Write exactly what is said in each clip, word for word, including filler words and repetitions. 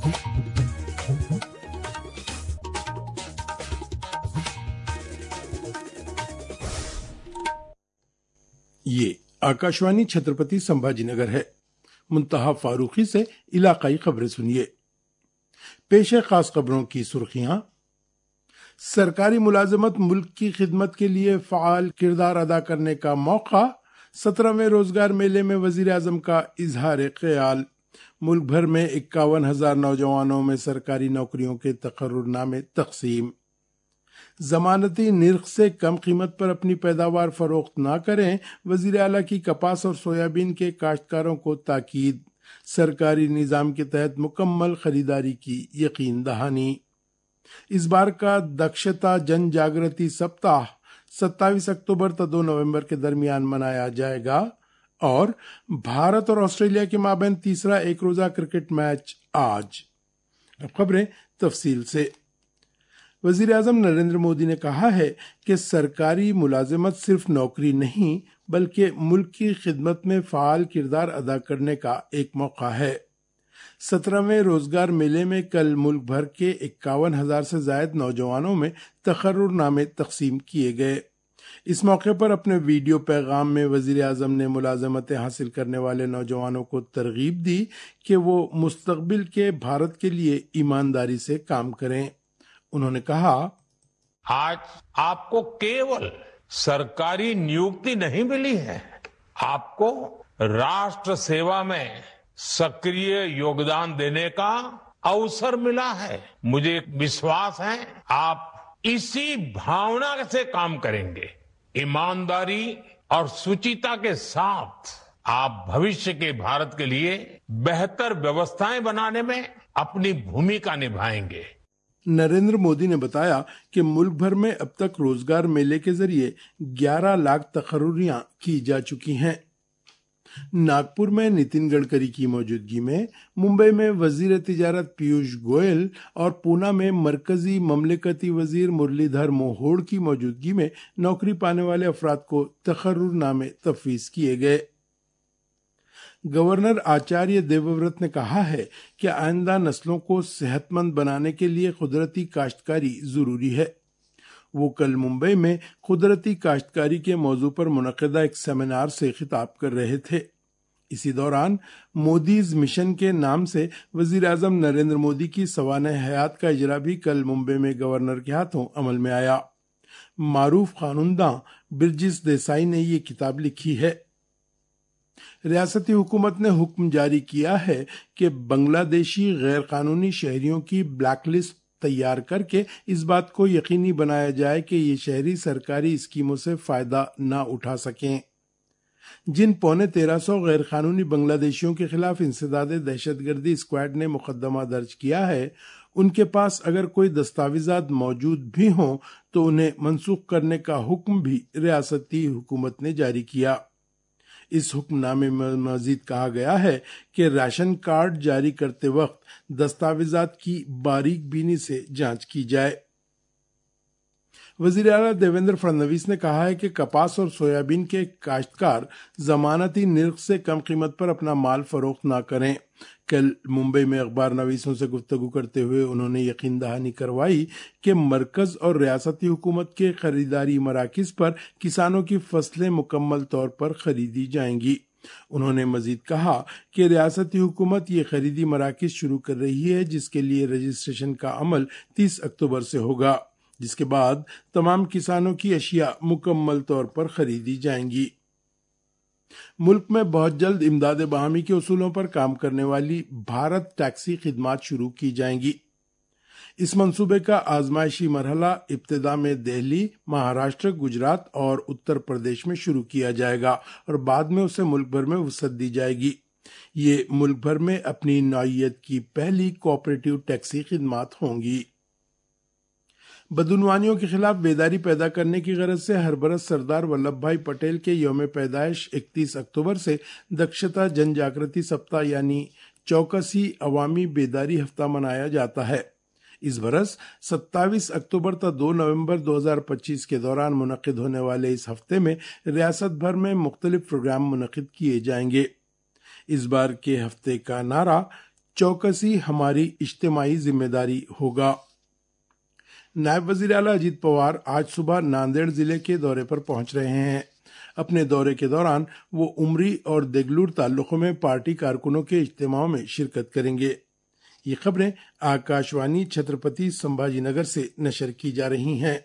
ये आकाशवाणी छत्रपति संभाजीनगर है। मुंतहा फारूकी से इलाकाई खबरें सुनिए। पेश है खास खबरों की सुर्खियां। सरकारी मुलाजमत मुल्क की खिदमत के लिए फाल किरदार अदा करने का मौका। सत्रहवें रोजगार मेले में वजीर आजम का इजहार ख्याल। मुल्क भर में इक्यावन हजार नौजवानों में सरकारी नौकरियों के तकर्रुरनामे तकसीम। जमानती निर्ख से कम कीमत पर अपनी पैदावार फरोख्त न करें, वजीर आला की कपास और सोयाबीन के काश्तकारों को ताकीद। सरकारी निजाम के तहत मुकम्मल खरीदारी की यकीन दहानी। इस बार का दक्षता जन जागृति सप्ताह सत्ताईस अक्टूबर से दो नवंबर के दरमियान मनाया जाएगा। और भारत और ऑस्ट्रेलिया के माबैन तीसरा एक रोजा क्रिकेट मैच आज। अब खबरें तफसील से। वजीर आजम नरेंद्र मोदी ने कहा है कि सरकारी मुलाजिमत सिर्फ नौकरी नहीं बल्कि मुल्क की खिदमत में फाल किरदार अदा करने का एक मौका है। सत्रहवें रोजगार मेले में कल मुल्क भर के इक्यावन हजार से जायद नौजवानों में तकर्रुरनामे तकसीम किए गए। इस मौके पर अपने वीडियो पैगाम में वजीर आजम ने मुलाजमतें हासिल करने वाले नौजवानों को तरगीब दी कि वो मुस्तकबिल के भारत के लिए ईमानदारी से काम करें। उन्होंने कहा, आज आपको केवल सरकारी नियुक्ति नहीं मिली है, आपको राष्ट्र सेवा में सक्रिय योगदान देने का अवसर मिला है। मुझे विश्वास है आप इसी भावना से काम करेंगे। ईमानदारी और शुचिता के साथ आप भविष्य के भारत के लिए बेहतर व्यवस्थाएं बनाने में अपनी भूमिका निभाएंगे। नरेंद्र मोदी ने बताया कि मुल्क भर में अब तक रोजगार मेले के जरिए ग्यारह लाख तकर्रुरियां की जा चुकी हैं। नागपुर में नितिन गडकरी की मौजूदगी में, मुंबई में वजीर तिजारत पीयूष गोयल और पूना में मरकजी ममलिकती वजीर मुरलीधर मोहोड़ की मौजूदगी में नौकरी पाने वाले अफराद को तकर्रुरनामे तफवीज किए गए। गवर्नर आचार्य देवव्रत ने कहा है कि आइंदा नस्लों को सेहतमंद बनाने के लिए कुदरती काश्तकारी जरूरी है। वो कल मुंबई में कुदरती काश्तकारी के मौजू पर मुनक़िदा एक सेमिनार से खिताब कर रहे थे। इसी दौरान मोदीज मिशन के नाम से वजीर आजम नरेंद्र मोदी की सवाने हयात का इजरा भी कल मुंबई में गवर्नर के हाथों अमल में आया। मारूफ कानूनदां बिरजिस देसाई ने ये किताब लिखी है। रियासती हुकूमत ने हुक्म जारी किया है कि बांग्लादेशी गैर कानूनी शहरियों की ब्लैकलिस्ट तैयार करके इस बात को यकीनी बनाया जाए कि ये शहरी सरकारी स्कीमों से फायदा न उठा सकें। जिन पौने तेरह सौ गैर कानूनी बांग्लादेशियों के खिलाफ इंसदादे दहशतगर्दी स्क्वाड ने मुकदमा दर्ज किया है, उनके पास अगर कोई दस्तावेजात मौजूद भी हों तो उन्हें मनसूख करने का हुक्म भी रियासती हुकूमत ने जारी किया। इस हुक्मनामे में मजीद कहा गया है कि राशन कार्ड जारी करते वक्त दस्तावेजात की बारीक बीनी से जांच की जाए। वजीर आला देवेंद्र फडणवीस ने कहा है कि कपास और सोयाबीन के काश्तकार जमानती निर्ख से कम कीमत पर अपना माल फरोख्त न करें। कल मुंबई में अखबार नवीसों से गुफ्तगू करते हुए उन्होंने यकीन दहानी करवाई कि मरकज और रियासती हुकूमत के खरीदारी मराकिज पर किसानों की फसलें मुकम्मल तौर पर खरीदी जाएंगी। उन्होंने मजीद कहा कि रियासती हुकूमत ये खरीदी मराकिज शुरू कर रही है, जिसके लिए रजिस्ट्रेशन का अमल तीस अक्टूबर से होगा, जिसके बाद तमाम किसानों की अशिया मुकम्मल तौर पर खरीदी जाएंगी। मुल्क में बहुत जल्द इमदाद बाहमी के उसूलों पर काम करने वाली भारत टैक्सी खिदमात शुरू की जाएंगी। इस मंसूबे का आजमाइशी मरहला इब्तिदा में दिल्ली, महाराष्ट्र, गुजरात और उत्तर प्रदेश में शुरू किया जाएगा और बाद में उसे मुल्क भर में वसअत दी जाएगी। ये मुल्क भर में अपनी नौइयत की पहली कोऑपरेटिव टैक्सी खिदमात होंगी। बदउनवानियों के खिलाफ बेदारी पैदा करने की गरज से हर बरस सरदार वल्लभ भाई पटेल के यौम पैदाइश इकतीस अक्टूबर से दक्षता जन जागृति सप्ताह यानी चौकसी अवामी बेदारी हफ्ता मनाया जाता है। इस बरस सत्ताईस अक्टूबर तक दो नवंबर दो हज़ार पच्चीस के दौरान मुनक्किद होने वाले इस हफ्ते में रियासत भर में मुख्तलिफ प्रोग्राम मुनक्किद किए जाएंगे। इस बार के हफ्ते का नारा चौकसी हमारी इज्तिमाई जिम्मेदारी होगा। नायब वजीर आला अजीत पवार आज सुबह नांदेड़ जिले के दौरे पर पहुंच रहे हैं। अपने दौरे के दौरान वो उमरी और देगलूर तालुकों में पार्टी कारकुनों के इज्तिमाओं में शिरकत करेंगे। ये खबरें आकाशवाणी छत्रपति संभाजीनगर से नशर की जा रही हैं।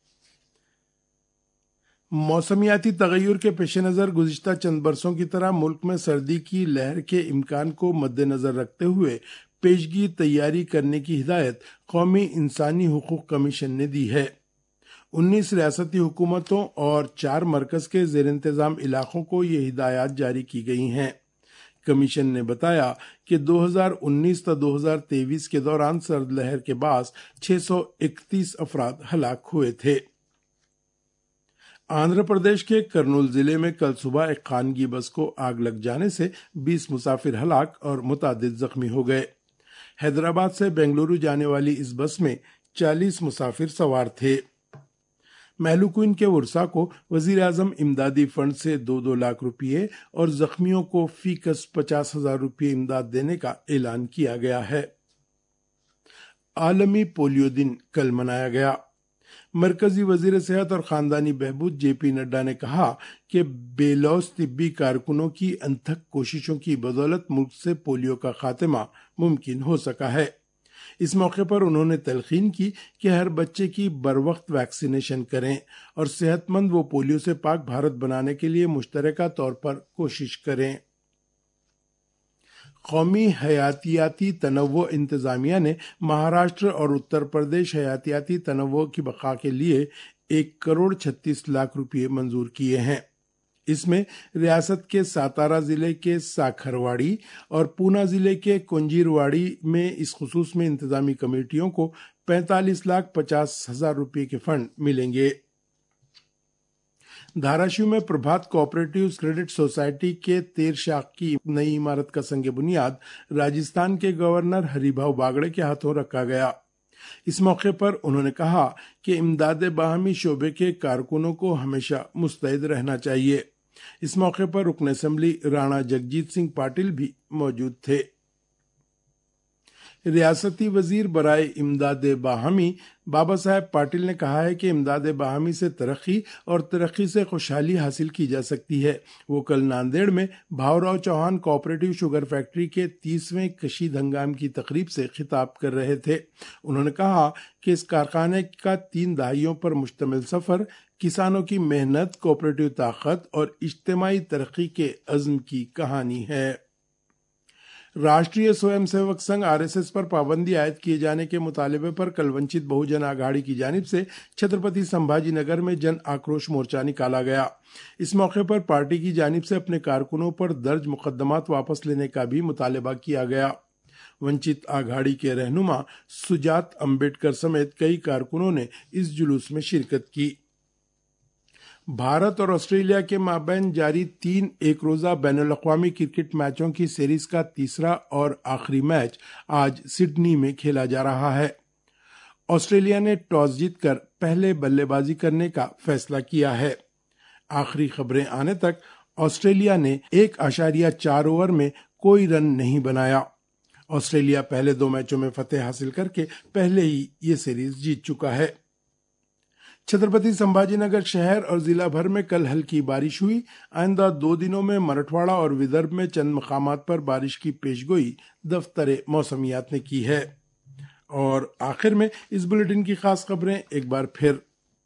मौसमियाती तगय्युर के पेश नज़र गुज़िश्ता चंद बरसों की तरह मुल्क में सर्दी की लहर के इम्कान को मद्देनजर रखते हुए पेशगी तैयारी करने की हिदायत कौमी इंसानी हुकूक कमीशन ने दी है। उन्नीस रियासती हुकूमतों और चार मरकज के जेर इंतजाम इलाकों को ये हिदायत जारी की गई हैं। कमीशन ने बताया कि दो हज़ार उन्नीस से दो हज़ार तेईस के दौरान सर्द लहर के बाद छह सौ इकतीस अफराद हलाक हुए थे। आंध्र प्रदेश के कर्नूल जिले में कल सुबह एक खानगी बस को आग लग जाने से बीस मुसाफिर हलाक और मुतादिद जख्मी हो गए। हैदराबाद से बेंगलुरु जाने वाली इस बस में चालीस मुसाफिर सवार थे। महलुकुइन के उर्सा को वजीर आजम इमदादी फंड से दो दो लाख रुपये और जख्मियों को फीकस पचास हजार रुपये इमदाद देने का ऐलान किया गया है। आलमी पोलियो दिन कल मनाया गया। मरकजी वजीर सेहत और खानदानी बहबूद जे पी नड्डा ने कहा कि बेलौस तिब्बी कारकुनों की अनथक कोशिशों की बदौलत मुल्क से पोलियो का खात्मा मुमकिन हो सका है। इस मौके पर उन्होंने तलखीन की कि हर बच्चे की बरवक्त वैक्सीनेशन करें और सेहतमंद व पोलियो से पाक भारत बनाने के लिए मुश्तरका तौर पर कोशिश करें। कौमी हयातियाती तनव्वो इंतजामिया ने महाराष्ट्र और उत्तर प्रदेश हयातियाती तनव्वो की बका के लिए एक करोड़ छत्तीस लाख रुपये मंजूर किए हैं। इसमें रियासत के सातारा जिले के साखरवाड़ी और पूना जिले के कुंजीरवाड़ी में इस खुसूस में इंतजामी कमेटियों को पैंतालीस लाख पचास हजार रुपये के फंड मिलेंगे। धाराशिव में प्रभात कोऑपरेटिव क्रेडिट सोसाइटी के तेर शाख की नई इमारत का संग बुनियाद राजस्थान के गवर्नर हरिभाऊ बागड़े के हाथों रखा गया। इस मौके पर उन्होंने कहा कि इमदाद बाहमी शोबे के कारकुनों को हमेशा मुस्तैद रहना चाहिए। इस मौके पर रुकन असेंबली राणा जगजीत सिंह पाटिल भी मौजूद थे। रियासती वजीर बराए इमदाद बाहमी बाबा साहेब पाटिल ने कहा है कि इमदाद बाहमी से तरक्की और तरक्की से खुशहाली हासिल की जा सकती है। वो कल नांदेड़ में Bhaurao Chauhan cooperative sugar factory के तीसवें कशीद हंगाम की तकरीब से खिताब कर रहे थे। उन्होंने कहा कि इस कारखाने का तीन दहाइयों पर मुश्तमिल सफर किसानों की मेहनत, कोऑपरेटिव ताकत और इज्तिमाई तरक्की के अज़्म की कहानी है। राष्ट्रीय Swayamsevak Sangh R S S पर पाबंदी आयद किए जाने के मुतालबे पर कल वंचित बहुजन आघाड़ी की जानिब से छत्रपति संभाजीनगर में जन आक्रोश मोर्चा निकाला गया। इस मौके पर पार्टी की जानिब से अपने कारकुनों पर दर्ज मुकदमात वापस लेने का भी मुतालबा किया गया। वंचित आघाड़ी के रहनुमा सुजात अम्बेडकर समेत कई कारकुनों ने इस जुलूस में शिरकत की। भारत और ऑस्ट्रेलिया के माबैन जारी तीन एक रोजा बैनुल-अक़वामी क्रिकेट मैचों की सीरीज का तीसरा और आखिरी मैच आज सिडनी में खेला जा रहा है। ऑस्ट्रेलिया ने टॉस जीतकर पहले बल्लेबाजी करने का फैसला किया है। आखिरी खबरें आने तक ऑस्ट्रेलिया ने एक आशारिया चार ओवर में कोई रन नहीं बनाया। ऑस्ट्रेलिया पहले दो मैचों में फतेह हासिल करके पहले ही ये सीरीज जीत चुका है। छत्रपति संभाजीनगर शहर और जिला भर में कल हल्की बारिश हुई। आइंदा दो दिनों में मराठवाड़ा और विदर्भ में चंद मकामात पर बारिश की पेशगोई दफ्तर मौसमियात ने की है। और आखिर में इस बुलेटिन की खास खबरें एक बार फिर।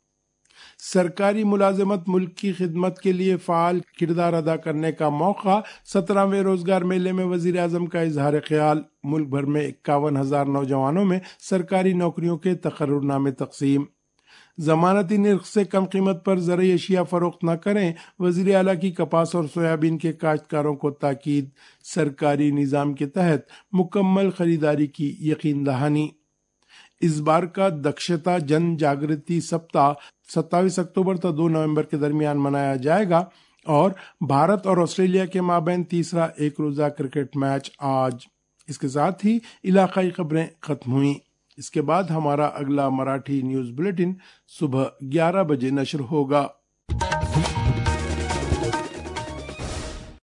सरकारी मुलाजमत मुल्क की खिदमत के लिए फाल किरदार अदा करने का मौका। सत्रहवें रोजगार मेले में वजीर आजम का इजहार ख्याल। मुल्क भर में इक्यावन हजार नौजवानों में सरकारी नौकरियों के तकर्रुरनामे तकसीम। जमानती निर्ख से कम कीमत पर ज़रूरी अशिया फरोख्त न करें। वजीर आला की कपास और सोयाबीन के काश्तकारों को ताकीद। सरकारी निज़ाम के तहत मुकम्मल खरीदारी की यकीन दहानी। इस बार का दक्षता जन जागृति सप्ताह सत्ताईस अक्टूबर से दो नवंबर के दरमियान मनाया जाएगा। और भारत और ऑस्ट्रेलिया के माबैन तीसरा एक रोजा क्रिकेट मैच आज। इसके साथ ही इलाकाई खबरें खत्म हुई। इसके बाद हमारा अगला मराठी न्यूज बुलेटिन सुबह ग्यारह बजे नशर होगा।